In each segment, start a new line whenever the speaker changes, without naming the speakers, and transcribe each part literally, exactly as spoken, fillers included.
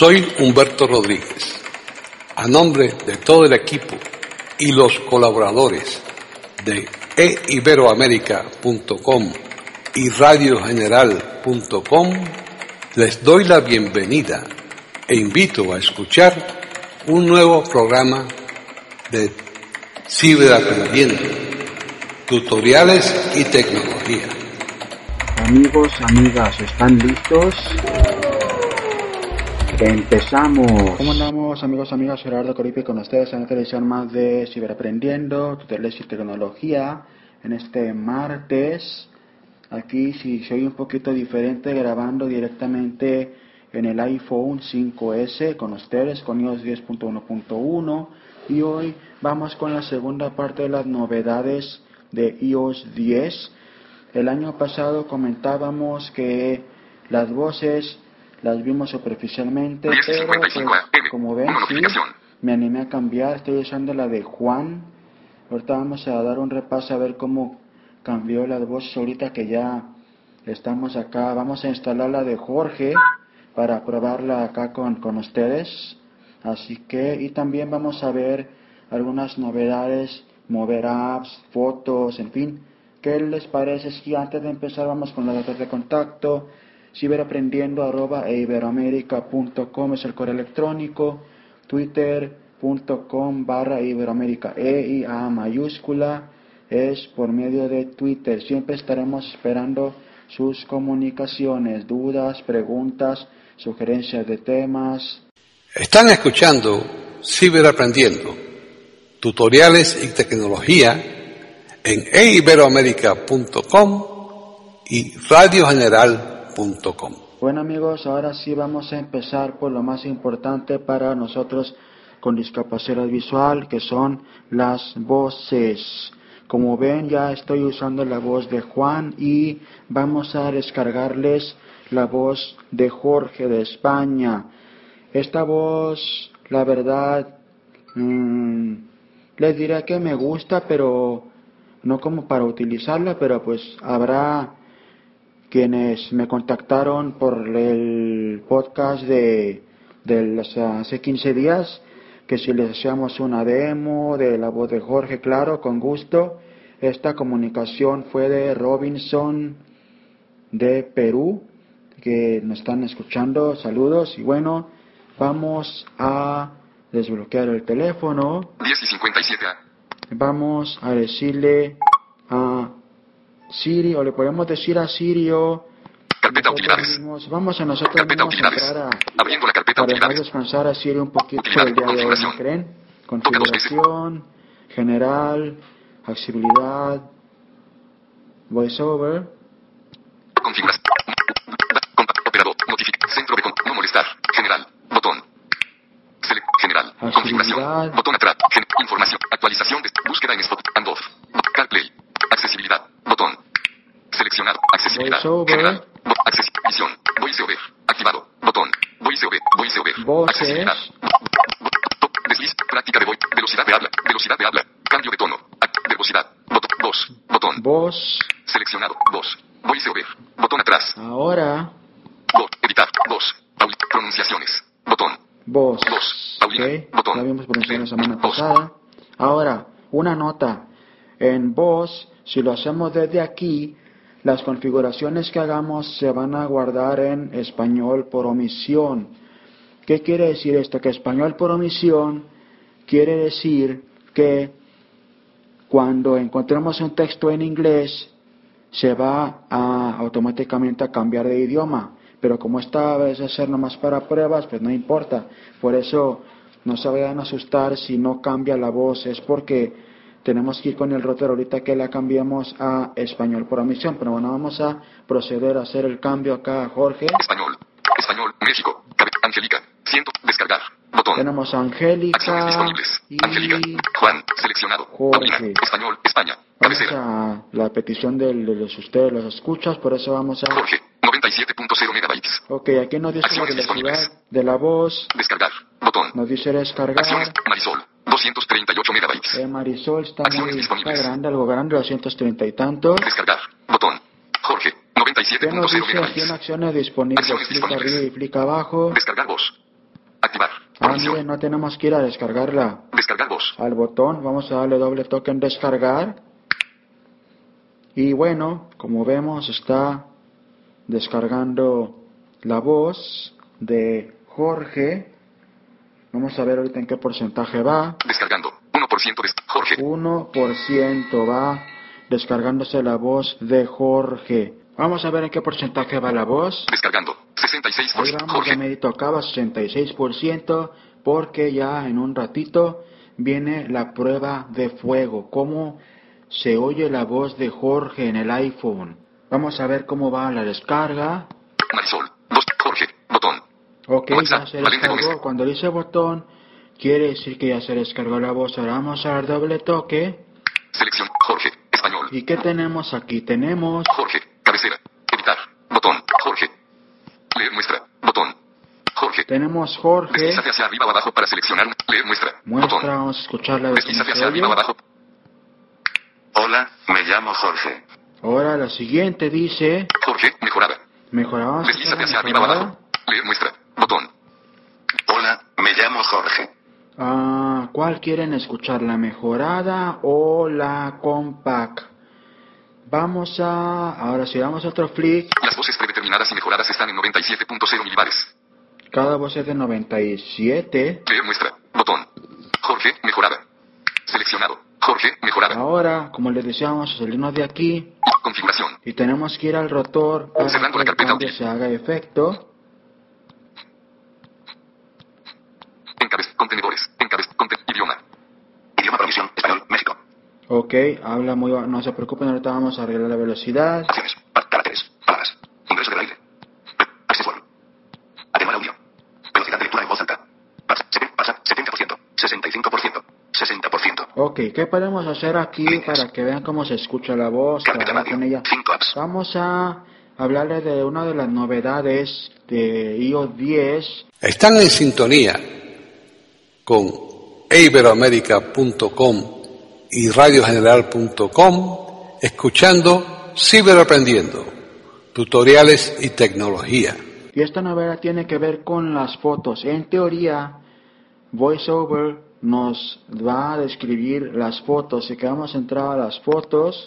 Soy Humberto Rodríguez. A nombre de todo el equipo y los colaboradores de e iberoamerica punto com y radio general punto com, les doy la bienvenida e invito a escuchar un nuevo programa de Ciberaprendiendo, tutoriales y tecnología.
Amigos, amigas, ¿están listos? Empezamos. ¿Cómo andamos, amigos, amigas? Gerardo Coripe con ustedes en esta edición más de Ciberaprendiendo, tutoriales y tecnología. En este martes, aquí si soy un poquito diferente, grabando directamente en el iPhone cinco ese con ustedes, con iOS diez punto uno punto uno. Y hoy vamos con la segunda parte de las novedades de iOS diez. El año pasado comentábamos que las voces las vimos superficialmente, pero pues, como ven, sí, me animé a cambiar. Estoy usando la de Juan. Ahorita vamos a dar un repaso a ver cómo cambió las voces ahorita que ya estamos acá. Vamos a instalar la de Jorge para probarla acá con, con ustedes. Así que, y también vamos a ver algunas novedades, mover apps, fotos, en fin. ¿Qué les parece si antes de empezar vamos con los datos de contacto? Ciberaprendiendo arroba e iberoamerica punto com es el correo electrónico, twitter punto com barra iberoamerica, E y A mayúscula es por medio de Twitter. Siempre estaremos esperando sus comunicaciones, dudas, preguntas, sugerencias de temas.
Están escuchando Ciberaprendiendo, tutoriales y tecnología en e iberoamerica punto com y radio general punto com.
Bueno, amigos, ahora sí vamos a empezar por lo más importante para nosotros con discapacidad visual, que son las voces. Como ven, ya estoy usando la voz de Juan y vamos a descargarles la voz de Jorge de España. Esta voz, la verdad, mmm, les diré que me gusta, pero no como para utilizarla, pero pues habrá quienes me contactaron por el podcast de, de hace quince días, que si les hacíamos una demo de la voz de Jorge, claro, con gusto. Esta comunicación fue de Robinson de Perú, que nos están escuchando. Saludos. Y bueno, vamos a desbloquear el teléfono.
diez y cincuenta y siete.
Vamos a decirle a Siri, o le podemos decir a Siri o
carpeta utilidades.
Mismos. Vamos a nosotros
carpeta
mismos
utilidades.
a entrar a,
abriendo la carpeta
para
utilidades.
dejar descansar a Siri un poquito
Utilidad,
el día de hoy, ¿no
configuración.
creen? Configuración, general, accesibilidad, voiceover.
Configuración. Operador, notificar, centro de con, no molestar, general, botón. Select, general, configuración, botón atrás, gen, información, actualización de búsqueda en spot, and off, CarPlay, accesibilidad, botón. Seleccionado, accesibilidad,
Voiceover.
general, bo, acces, visión, voiceover, activado, botón, voiceover, voiceover, accesibilidad, desliz, práctica de voz, velocidad de habla, velocidad de habla, cambio de tono, ac, velocidad, botón, voz, botón,
Voz.
seleccionado, voz, voiceover, botón atrás,
Ahora,
voz, editar, voz, paul, pronunciaciones, botón,
voz.
voz, Paulina,
Okay.
botón,
La vimos pronunciar la semana
voz.
pasada. Ahora, una nota. En voz, si lo hacemos desde aquí, las configuraciones que hagamos se van a guardar en español por omisión. ¿Qué quiere decir esto? Que español por omisión quiere decir que cuando encontremos un texto en inglés se va a automáticamente a cambiar de idioma. Pero como esta vez es hacer nomás para pruebas, pues no importa. Por eso no se vayan a asustar si no cambia la voz. Es porque tenemos que ir con el router ahorita que la cambiemos a español por omisión. Pero bueno, vamos a proceder a hacer el cambio acá, Jorge.
Español, español, México, Cabe- Angélica, ciento, descargar, botón.
Tenemos a Angélica
Acciones disponibles.
y
Angélica, Juan, seleccionado.
Jorge.
Paulina, español, España,
vamos
cabecera.
a la petición de, de los ustedes, los escuchas, por eso vamos a...
Jorge, noventa y siete punto cero megabytes.
Ok, aquí nos dice la
Acciones
velocidad
disponibles.
de la voz,
Descargar, botón.
nos dice descargar.
Acciones, Marisol, doscientos treinta y ocho megabytes.
Eh, Marisol está
Acciones
muy está
disponibles.
grande, algo grande, doscientos treinta y tantos.
Descargar, botón. Jorge, noventa y siete
¿Qué
punto
nos
cero
dice aquí en
megabytes.
acciones disponibles?
Acciones
Clic
disponibles.
arriba y clic abajo.
Descargar voz. Transmisión.
miren, no tenemos que ir a descargarla.
Descargar voz.
Al botón, vamos a darle doble toque en descargar. Y bueno, como vemos, está descargando la voz de Jorge. Vamos a ver ahorita en qué porcentaje va.
Descargando. uno por ciento de Jorge.
uno por ciento va descargándose la voz de Jorge. Vamos a ver en qué porcentaje va la voz.
Descargando. sesenta y seis por
Ahí
ciento.
vamos, ya
Jorge.
medito acaba sesenta y seis por ciento porque ya en un ratito viene la prueba de fuego. Cómo se oye la voz de Jorge en el iPhone. Vamos a ver cómo va la descarga.
Marisol. Dos. Jorge. Botón.
Ok,
WhatsApp,
ya se
Valente Gómez.
descargó. Cuando dice botón, quiere decir que ya se descargó la voz. Ahora vamos a dar doble toque.
Selección. Jorge. Español.
¿Y qué tenemos aquí? Tenemos
Jorge. Cabecera. Editar. Botón. Jorge. Leer muestra. Botón. Jorge.
tenemos Jorge.
Deslízate hacia arriba o abajo para seleccionar. Leer muestra.
Muestra,
Botón.
vamos a escucharla de cómo
Deslízate
se
hacia arriba o
oye.
abajo.
Hola, me llamo Jorge.
Ahora la siguiente dice,
Jorge. Mejorada.
mejoramos.
Deslízate hacia arriba o abajo. Leer muestra. Botón.
Hola, me llamo Jorge.
Ah, ¿cuál quieren escuchar? ¿La mejorada o la compact? Vamos a... Ahora si damos otro flick,
Las voces predeterminadas y mejoradas están en noventa y siete punto cero milibares.
cada voz es de noventa y siete.
Leer muestra. Botón. Jorge. Mejorada. Seleccionado. Jorge. Mejorada.
Ahora, como les decíamos, salirnos de aquí
Configuración.
y tenemos que ir al rotor para
Cerrando
que
la
el
carpeta
cambio
útil.
se haga efecto.
Encabez. Contenedores. Encabez. Conten. Idioma.
Idioma provisión, español, México.
Ok, habla muy... ba- No se preocupen, ahorita vamos a arreglar la velocidad.
Acciones, pa- caracteres, palabras, ingreso del aire. Acceso. Atenuar audio. Velocidad de lectura en voz alta. Pasa, se- pasa, setenta por ciento, sesenta y cinco por ciento, sesenta por ciento.
Ok, ¿qué podemos hacer aquí para que vean cómo se escucha la voz?
Carpeta
Trabajar con ella.
radio, cinco apps.
Vamos a hablarles de una de las novedades de i O S diez.
Están en sintonía con iberoamerica punto com y radio general punto com, escuchando Ciberaprendiendo, tutoriales y tecnología.
Y esta novedad tiene que ver con las fotos. En teoría, VoiceOver nos va a describir las fotos. Si queremos entrar a las fotos,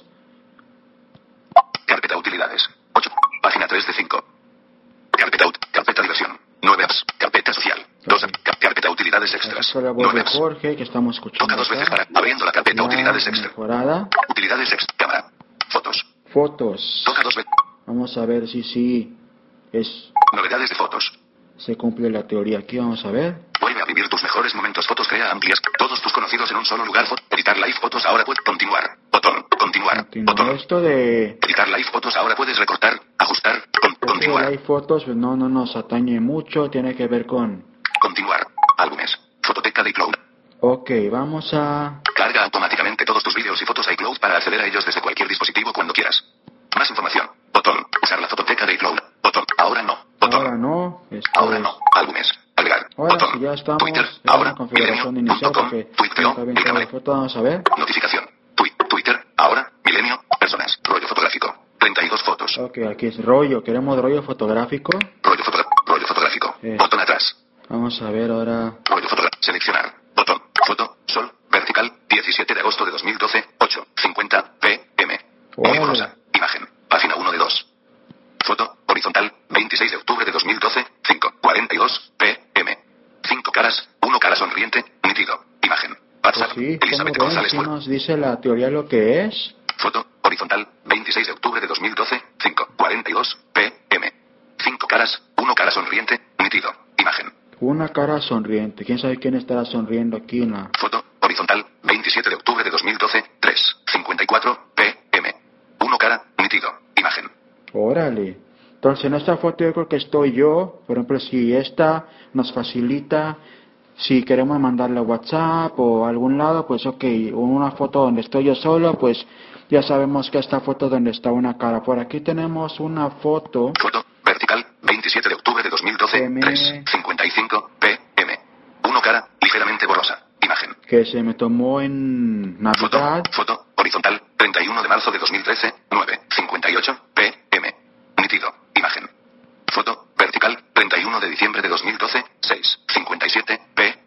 Carpeta utilidades. ocho. Página tres de cinco. Carpeta ut, carpeta diversión. nueve apps. Carpeta social. dos. Ca- Carpeta utilidades extras.
esta es la voz
nueve
de
apps.
Jorge que estamos escuchando
Toca dos veces
acá.
para abriendo la carpeta
La
utilidades extra.
mejorada.
Utilidades extra. Cámara. Fotos.
Fotos.
Toca dos veces.
Vamos a ver si sí es,
Novedades de fotos.
se cumple la teoría. Aquí vamos a ver.
Vuelve a vivir tus mejores momentos. Fotos crea amplias. Todos tus conocidos en un solo lugar. Fo- Editar live fotos. Ahora puedes continuar. Botón. Continuar.
Continúa.
Botón.
Esto de,
Editar live fotos. Ahora puedes recortar. Ajustar. Con-
esto de
continuar.
live fotos pues no, no nos atañe mucho. Tiene que ver con...
Continuar. Álbumes. Fototeca de iCloud.
Ok, vamos a...
Carga automáticamente todos tus vídeos y fotos a iCloud para acceder a ellos desde cualquier dispositivo cuando quieras. Más información. Botón. Usar la fototeca de iCloud. Botón. Ahora no. Botón.
Ahora no. Esto
Ahora
es-
no. Álbumes. Agregar.
Ahora
Botón.
si ya estamos
Twitter.
en
Ahora.
la configuración inicial
Milenio.
porque
punto com. Tuiteo.
está bien toda la
Dígame.
foto. Vamos a ver.
Notificación. Twi- Twitter. Ahora. Milenio. Personas. Rollo fotográfico. treinta y dos fotos.
Ok, aquí es rollo. Queremos rollo fotográfico.
Rollo, fotogra- rollo fotográfico.
Eh.
Botón atrás.
Vamos a ver ahora.
Rollo fotográfico. Seleccionar. Botón. Foto. Sol. Vertical. diecisiete de agosto de dos mil doce. ocho cincuenta p m. Muy
Órale.
borrosa. Imagen. Página uno de dos. Foto. Horizontal. veintiséis de octubre de dos mil doce. cinco cuarenta y dos p m. cinco caras. uno cara sonriente. Nítido. Imagen.
Pues
WhatsApp.
sí, como
Elizabeth
ven,
González.
sí
Mur-
nos dice la teoría lo que es.
Foto. Horizontal. veintiséis de octubre de dos mil doce. cinco cuarenta y dos p m. cinco caras. uno cara sonriente. Nítido. Imagen.
Una cara sonriente. ¿Quién sabe quién estará sonriendo aquí en la...
Foto. Horizontal. veintisiete de octubre de dos mil doce. tres cincuenta y cuatro p m. uno cara. Nítido. Imagen.
Órale. Entonces en esta foto yo creo que estoy yo. Por ejemplo, si esta nos facilita, si queremos mandarle a WhatsApp o a algún lado, pues ok, una foto donde estoy yo solo, pues ya sabemos que esta foto donde está una cara. Por aquí tenemos una foto
Foto. Vertical. veintisiete de octubre de dos mil doce.
M.
tres cincuenta y cinco p m. uno cara. Ligeramente borrosa. Imagen.
que se me tomó en
Foto.
Navidad.
Foto. Horizontal. treinta y uno de marzo de dos mil trece. nueve cincuenta y ocho p m. Nítido. Imagen. Foto. Vertical. treinta y uno de diciembre de dos mil doce. seis cincuenta y siete p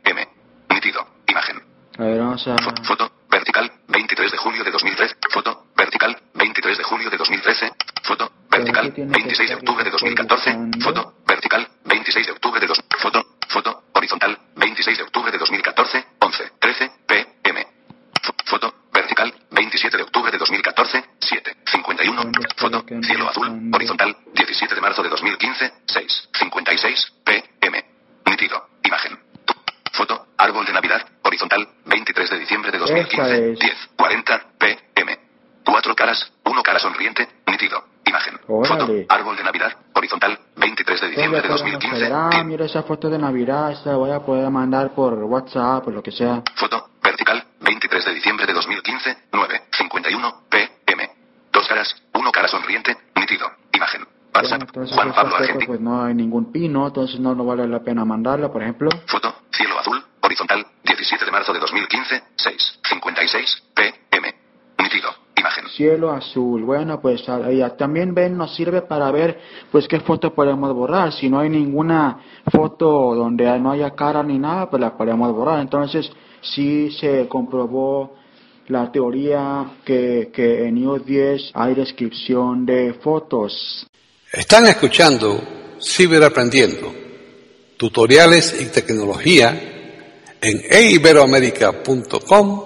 de julio de dos mil trece. Foto, vertical, veintitrés de julio de dos mil trece. Foto, vertical, veintiséis de octubre de dos mil catorce. Foto, vertical, veintiséis de octubre de dos. Foto, foto, horizontal, veintiséis de octubre de dos mil catorce, once, trece, p m. Foto, vertical, veintisiete de octubre de dos mil catorce, siete, cincuenta y uno. Foto, cielo azul, horizontal, diecisiete de marzo de dos mil quince, seis, cincuenta y seis, p m. Nítido, imagen. Foto, árbol de Navidad, horizontal, veintitrés de diciembre de dos mil quince, diez, cuarenta, p m. Cuatro caras, uno cara sonriente, nítido, imagen. Foto, árbol de Navidad, horizontal, veintitrés de diciembre de dos mil quince.
Ah, mira esa foto de Navidad, esta la voy a poder mandar por WhatsApp o lo que sea.
Foto, vertical, veintitrés de diciembre de dos mil quince, nueve, cincuenta y uno, p m. Dos caras, uno cara sonriente, nítido, imagen. WhatsApp,
Bueno, entonces
Juan
esta
Pablo
foto
Argentino.
pues no hay ningún pino, entonces no, no vale la pena mandarla, por ejemplo.
Foto, cielo azul, horizontal, diecisiete de marzo de dos mil quince, seis, cincuenta y seis, p m. Nítido, imagen.
Cielo azul, bueno pues a- ya también ven, nos sirve para ver pues qué foto podemos borrar. Si no hay ninguna foto donde no haya cara ni nada, pues la podemos borrar. Entonces sí se comprobó la teoría que, que en iOS diez hay descripción de fotos.
Están escuchando Ciberaprendiendo, tutoriales y tecnología en e iberoamerica punto com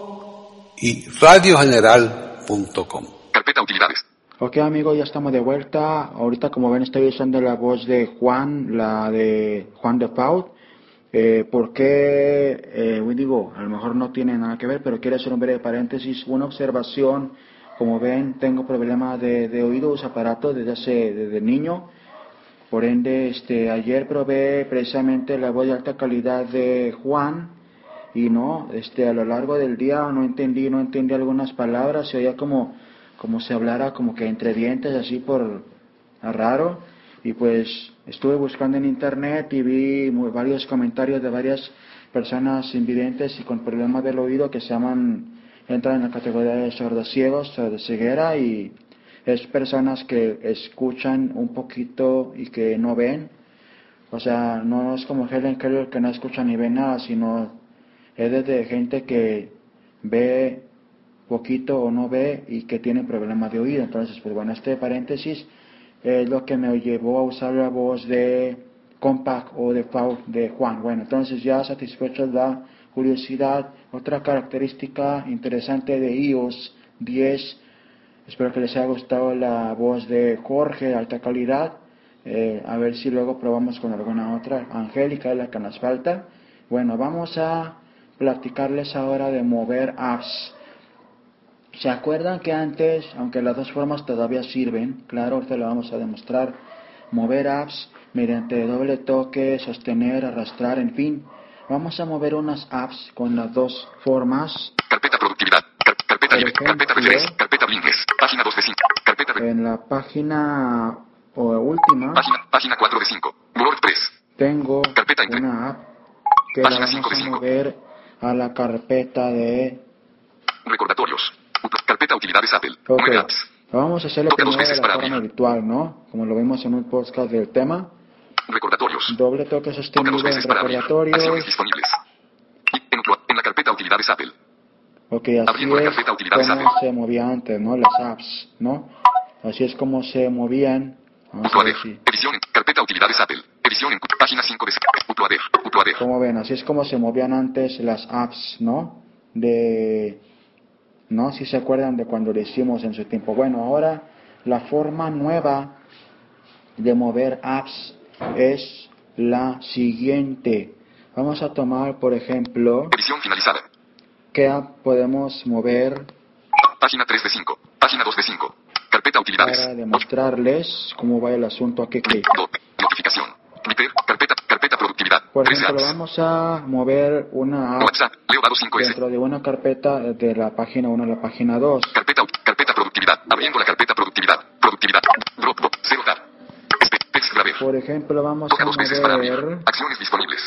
y radio general punto com.
Carpeta utilidades.
Ok amigos, ya estamos de vuelta. Ahorita como ven estoy usando la voz de Juan, la de Juan de Paut. Eh, ¿Por qué? Eh, digo, a lo mejor no tiene nada que ver, pero quiero hacer un breve paréntesis, una observación. Como ven, tengo problemas de, de oídos, aparatos desde hace desde niño. Por ende, este, ayer probé precisamente la voz de alta calidad de Juan y no, este, a lo largo del día no entendí, no entendí algunas palabras, se oía como, como si hablara como que entre dientes, así por raro. Y pues estuve buscando en internet y vi muy, varios comentarios de varias personas invidentes y con problemas del oído que se llaman, entran en la categoría de sordociegos o de ceguera, y es personas que escuchan un poquito y que no ven. O sea, no es como Helen Keller que no escucha ni ve nada, sino es desde gente que ve poquito o no ve y que tiene problemas de oído. Entonces, pues bueno, este paréntesis es lo que me llevó a usar la voz de Compact o de Paut de Juan. Bueno, entonces ya satisfecho la curiosidad, otra característica interesante de iOS diez. Espero que les haya gustado la voz de Jorge de alta calidad. Eh, a ver si luego probamos con alguna otra. Angélica es la que nos falta. Bueno, vamos a platicarles ahora de mover apps. ¿Se acuerdan que antes, aunque las dos formas todavía sirven, claro, ahorita lo vamos a demostrar, mover apps mediante doble toque, sostener, arrastrar, en fin, vamos a mover unas apps con las dos formas?
Carpeta productividad. Car- carpeta
Por
libre.
ejemplo,
Carpeta referencia. Carpeta blinks. Página dos de cinco. Carpeta re-
En la página o última
Página, página cuatro de cinco. WordPress.
tengo
Carpeta entre-
una app que la
Página cinco
vamos
de
a
cinco.
mover a la carpeta de...
Recordatorios. Ut- Carpeta utilidades Apple.
Ok,
Mueve apps.
vamos a hacerlo
Toca dos
primero de
veces
la
para
forma
abrir.
virtual, ¿no? Como lo vimos en un podcast del tema.
Recordatorios.
Doble toque
Toca
sostenido
dos
en
veces para abrir.
recordatorios.
Acciones disponibles. Y en, utu- en la carpeta utilidades Apple.
Ok, así
Abriendo la
es
carpeta utilidades
como
Apple.
se movía antes, ¿no? Las apps, ¿no? Así es como se movían. Vamos a ver
Utuader.
si...
Edición en carpeta utilidades Apple. Edición en cu- página cinco de Utuader. Utuader.
Como ven, así es como se movían antes las apps, ¿no? De... ¿No? Si se acuerdan de cuando lo hicimos en su tiempo. Bueno, ahora la forma nueva de mover apps es la siguiente. Vamos a tomar, por ejemplo,
Edición finalizada.
¿qué app podemos mover
Página tres de cinco. Página dos de cinco. Carpeta utilidades.
para demostrarles cómo va el asunto aquí?
Clip. Do- Notificación. Twitter. Carpeta. Carpeta productividad.
Por
trece
ejemplo,
apps.
vamos a mover una app
WhatsApp. Leo dado cinco S.
dentro de una carpeta de la página uno a la página dos.
Carpeta. Carpeta productividad. Abriendo la carpeta productividad. Productividad. Dropbox. Cero tab. Espe- Text Grabber.
Por ejemplo, vamos
Toca
a
dos veces para abrir.
mover...
Acciones disponibles.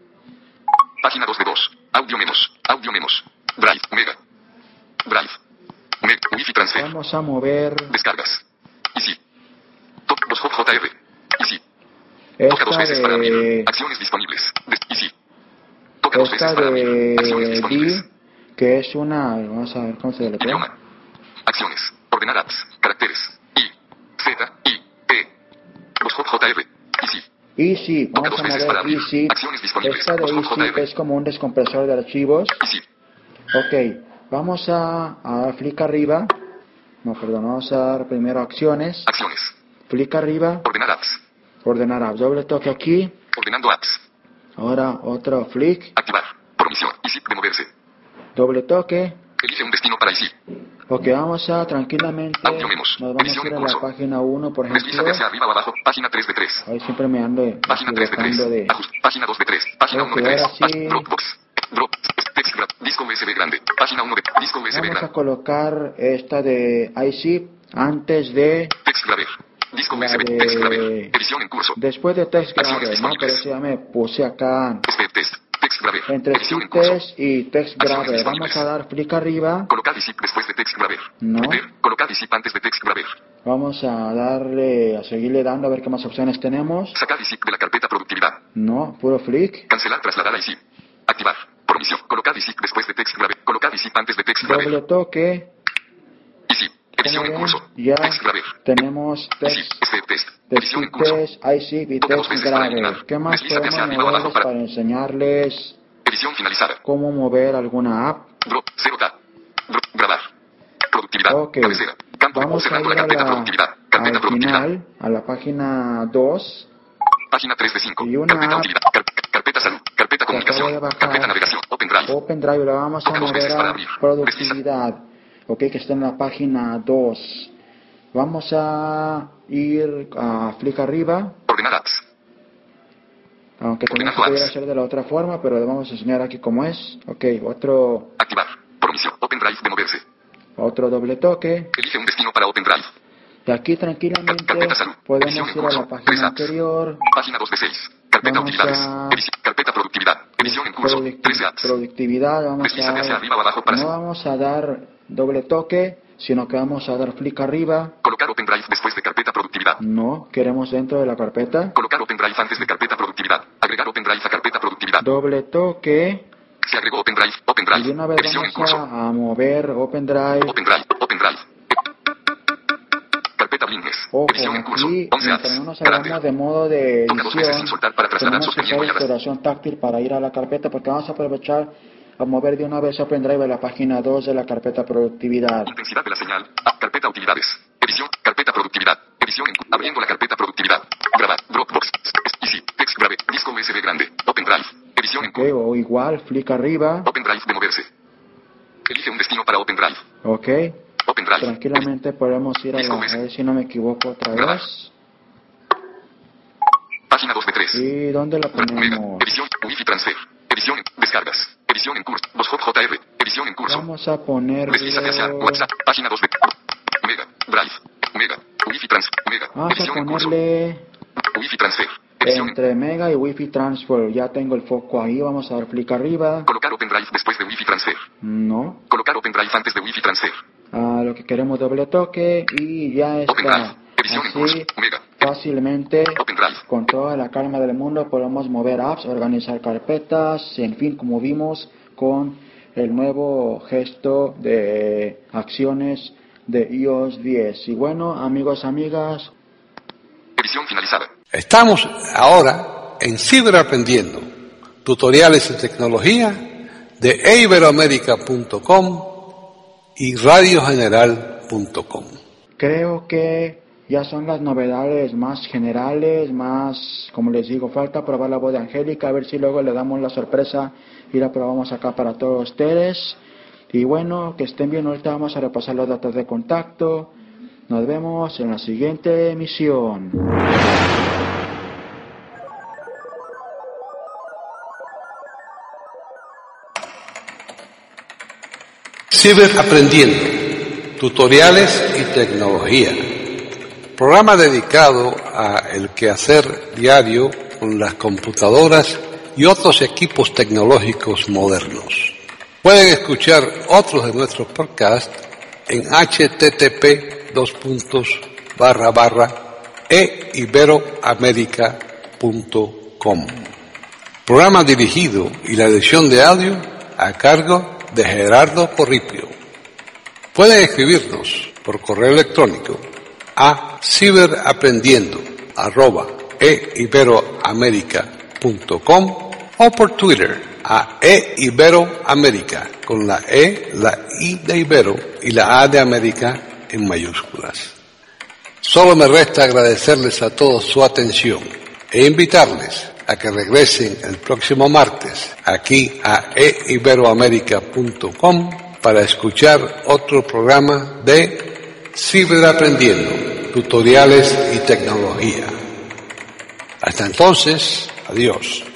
Página dos de dos. Audio menos. Audio menos. Drive. Mega. Drive. Me- Wi-Fi transfer.
Vamos a mover
Descargas. Easy. Top dos J R. Easy. Toca dos
esta
veces para abrir.
de...
Acciones disponibles. Des- Easy. Toca dos
Esta
veces para abrir.
de
Acciones
D
disponibles.
que es una, vamos a ver cómo se deletrea.
Idioma. Acciones. Ordenar apps. Caracteres. I. Z. I. E. Voxhop J R. Easy.
Easy.
Toca
Vamos
dos
a
veces
mover
para abrir.
Easy.
Acciones disponibles.
Esta de
Voxhop J
Easy
R.
es como un descompresor de archivos.
Easy.
Ok, vamos a, a dar clic arriba. No, perdón, vamos a dar primero acciones.
Acciones.
Clic arriba.
Ordenar apps.
Ordenar apps. Doble toque aquí.
Ordenando apps.
Ahora otro flick.
Activar. Promisión. Easy de moverse.
Doble toque.
Elige un destino para Easy.
Ok, vamos a tranquilamente.
Audio memos.
Nos vamos a
Edición
ir
en
a la
curso.
página uno, por
Deslízate
ejemplo.
hacia arriba o abajo. Página tres de tres.
Ahí siempre me ando
Página tres de tres.
equivocando de...
Ajust- Página dos de tres. Página
Ok,
uno de tres.
ahora sí.
Pag- Dropbox. Drop. Text grab. Disco U S B grande. Página uno de disco U S B
Vamos a
grande.
colocar esta de iZip antes de...
Text grabber. Disco
La
U S B.
de-
Text grabber. Edición en curso.
Después de Text
Acciones
Grabber, ¿no? Pero
disponibles.
eso ya me puse acá
Speed test. Text grabber.
entre
Edición en curso.
Test y Text
Acciones
Grabber. Vamos
disponibles.
a dar clic arriba.
Colocar Easy después de Text grabber.
No.
Meter. Colocar Easy antes de Text grabber.
Vamos a darle, a seguirle dando a ver qué más opciones tenemos.
Sacar Easy de la carpeta productividad.
No, puro flick.
Cancelar, trasladar a Easy. Activar. Promisión. Colocar Easy después de Text grabber. Colocar Easy antes de Text grabber.
Doble toque.
Easy. Edición
Como
en
ven,
curso.
ya
Text grabber.
tenemos
Easy.
Text,
Speed test.
Text,
Edición en curso.
Test, iZip y
Toca dos
Text
veces para
Grabber.
eliminar.
¿Qué más
Deslízate hacia
podemos
arriba o abajo
moverles
para-
para enseñarles
Edición finalizada.
cómo mover alguna app?
Drop. cero K. Drop. Grabar. Productividad.
Ok,
Cabecera. Campo.
vamos a
Cerrando
ir
la
a
carpeta
la,
productividad. Carpeta
al
productividad.
final, a la página dos.
Página tres de cinco.
Y una
Carpeta
app.
utilidad. Car- carpeta salud. Carpeta
acabo de
comunicación.
bajar.
Carpeta navegación. Open Drive.
Open Drive, la vamos a
Toca dos
mover
veces para
a
abrir.
productividad. Ok, que está en la página dos. Vamos a ir a clic arriba.
Ordenar apps.
Aunque también se
Ordenar
pudiera
apps.
hacer de la otra forma, pero le vamos a enseñar aquí cómo es. Ok, otro,
Activar. Promisión. Open Drive de moverse.
otro doble toque.
Elige un destino para Open Drive.
Y aquí tranquilamente
Carpeta salud.
podemos
Edición en
ir a
curso.
la página
Tres apps.
anterior.
Página dos de seis. Carpeta
Vamos
utilidades.
a-
Edición- Carpeta productividad. Edición en curso.
Producti-
trece apps.
productividad, vamos
Deslízate
a
hacia
dar,
arriba o abajo para-
no vamos a dar doble toque, sino que vamos a dar clic arriba.
Colocar Open Drive después de carpeta productividad.
No, queremos dentro de la carpeta.
Colocar Open Drive antes de carpeta productividad. Agregar Open Drive a carpeta productividad.
Doble toque.
Se agregó Open Drive. Open
Y
Drive.
de una vez
Edición en
vamos
curso.
a, a mover Open Drive.
Open Drive. Open Drive. Carpeta Blinks.
Ojo,
Edición en curso.
aquí,
once
mientras
apps.
no nos
Grande.
hagamos de modo de
Toca dos veces sin
edición,
soltar para trasladar
tenemos que
sosteniendo
usar
y arrastrar.
exploración táctil para ir a la carpeta, porque vamos a aprovechar a mover de una vez Open Drive a la página dos de la carpeta productividad.
Intensidad de la señal. Ah, carpeta utilidades. Edición. Carpeta productividad. Edición en cu- abriendo la carpeta productividad. Grabar. Dropbox. Easy. Text grave. Disco U S B grande. Open Drive. Edición en
Ok,
curso.
o igual, clic arriba.
Open Drive de moverse. Elige un destino para Open Drive.
Ok,
Open Drive.
tranquilamente podemos ir a la, a ver si no me equivoco otra
Grabar.
vez.
Página dos de tres.
¿Y dónde la
Mega.
ponemos?
Edición. Wi-Fi transfer. Edición. Descargas. Edición en curso. Voxhop J R. Edición en curso.
Vamos a ponerlo...
Deslízate hacia WhatsApp. Página dos de Mega. Drive. Mega. Wi-Fi trans. Mega.
Vamos a
Edición en curso.
ponerle
Wi-Fi transfer. Edición en
entre Mega y Wi-Fi Transfer. Ya tengo el foco ahí, vamos a dar clic arriba.
Colocar Open Drive después de Wi-Fi transfer.
No.
Colocar Open Drive antes de Wi-Fi transfer.
A lo que queremos doble toque y ya
Open Drive.
está.
Edición en curso.
Así
Mega.
fácilmente,
Open Drive.
con toda la calma del mundo, podemos mover apps, organizar carpetas, en fin, como vimos con el nuevo gesto de acciones de i O S diez. Y bueno, amigos, amigas,
Edición finalizada.
Estamos ahora en Ciberaprendiendo, tutoriales en tecnología de e iberoamerica punto com y radio general punto com.
creo que ya son las novedades más generales, más, como les digo, falta probar la voz de Angélica, a ver si luego le damos la sorpresa y la probamos acá para todos ustedes. Y bueno, que estén bien, ahorita vamos a repasar los datos de contacto. Nos vemos en la siguiente emisión.
Ciberaprendiendo, tutoriales y tecnología. Programa dedicado a el quehacer diario con las computadoras y otros equipos tecnológicos modernos. Pueden escuchar otros de nuestros podcasts en http dos puntos barra barra e iberoamerica punto com. Programa dirigido y la edición de audio a cargo de Gerardo Corripio. Pueden escribirnos por correo electrónico a ciberaprendiendo arroba eiberoamerica punto com o por Twitter a eiberoamerica con la E, la I de Ibero y la A de América en mayúsculas. Solo me resta agradecerles a todos su atención e invitarles a que regresen el próximo martes aquí a eiberoamerica punto com para escuchar otro programa de Ciberaprendiendo, tutoriales y tecnología. Hasta entonces, adiós.